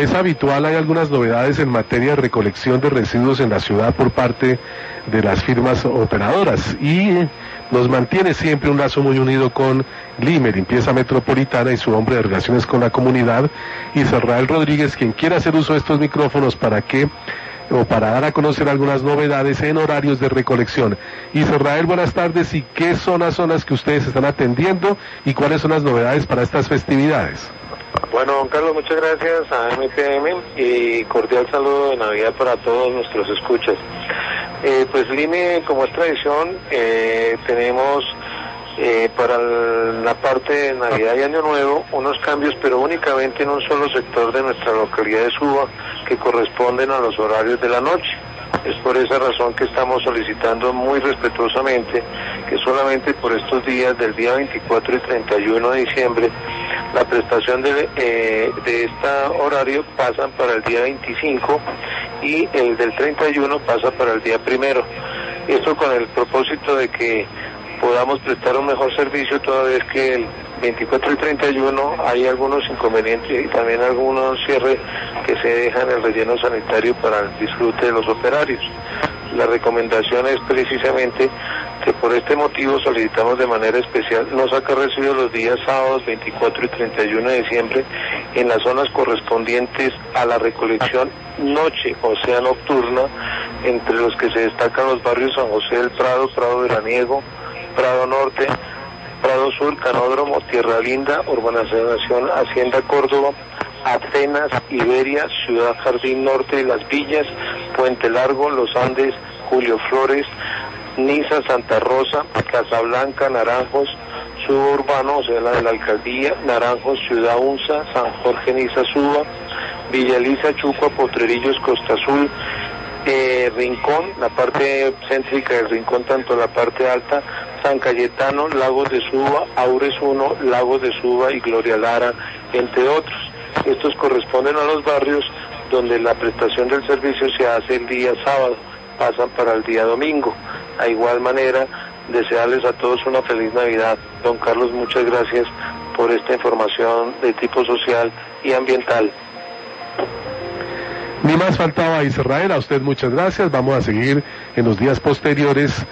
es habitual, hay algunas novedades en materia de recolección de residuos en la ciudad por parte de las firmas operadoras y nos mantiene siempre un lazo muy unido con Lime, Limpieza Metropolitana, y su hombre de relaciones con la comunidad, Israel Rodríguez, quien quiera hacer uso de estos micrófonos para dar a conocer algunas novedades en horarios de recolección. Israel, buenas tardes, ¿y qué zonas son las que ustedes están atendiendo y cuáles son las novedades para estas festividades? Bueno, don Carlos, muchas gracias a MPM y cordial saludo de Navidad para todos nuestros escuchas. Pues Lime, como es tradición, tenemos para la parte de Navidad y Año Nuevo unos cambios, pero únicamente en un solo sector de nuestra localidad de Suba, que corresponden a los horarios de la noche. Es por esa razón que estamos solicitando muy respetuosamente que solamente por estos días, del día 24 y 31 de diciembre, la prestación de este horario pasan para el día 25 y el del 31 pasa para el día 1. Esto con el propósito de que podamos prestar un mejor servicio, toda vez que el 24 y 31 hay algunos inconvenientes y también algunos cierres que se dejan en el relleno sanitario para el disfrute de los operarios. La recomendación es precisamente que por este motivo solicitamos de manera especial no sacar residuos los días sábados 24 y 31 de diciembre en las zonas correspondientes a la recolección noche, o sea nocturna, entre los que se destacan los barrios San José del Prado, Prado Veraniego, Prado Norte, Prado Sur, Canódromo, Tierra Linda, Urbanización Hacienda Córdoba, Atenas, Iberia, Ciudad Jardín Norte, Las Villas, Puente Largo, Los Andes, Julio Flores, Niza, Santa Rosa, Casablanca, Naranjos, Suburbano, o sea la de la Alcaldía, Naranjos, Ciudad Unza, San Jorge, Niza, Suba, Villa Elisa, Chucua, Potrerillos, Costa Azul, Rincón, la parte céntrica del Rincón, tanto la parte alta, San Cayetano, Lagos de Suba, Aures 1, Lagos de Suba y Gloria Lara, entre otros. Estos corresponden a los barrios donde la prestación del servicio se hace el día sábado, pasan para el día domingo. A igual manera, desearles a todos una feliz Navidad. Don Carlos, muchas gracias por esta información de tipo social y ambiental. Ni más faltaba, Israel, a usted muchas gracias. Vamos a seguir en los días posteriores